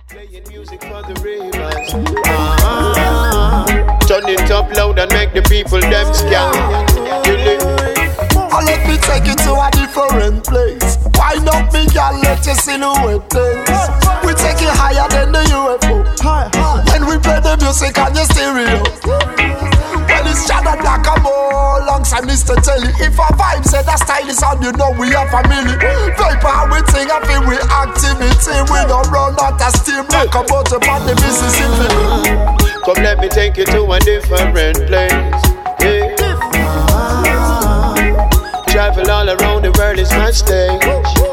Playing music for the ravers. Turn it up loud and make the people them scan. Let me take you to a different place. Wind up me girl, let your silhouette dance. We take it higher than the UFO. When we play the music on your stereo. Well, it's Shadow Black and more alongside Mr. Telly. If a vibe said that style is on, you know we are family. Paper, we think of it, we activity. We don't run out of steam like a boat upon the Mississippi. Come let me take you to a different place. Yeah. Travel all around the world is my stage.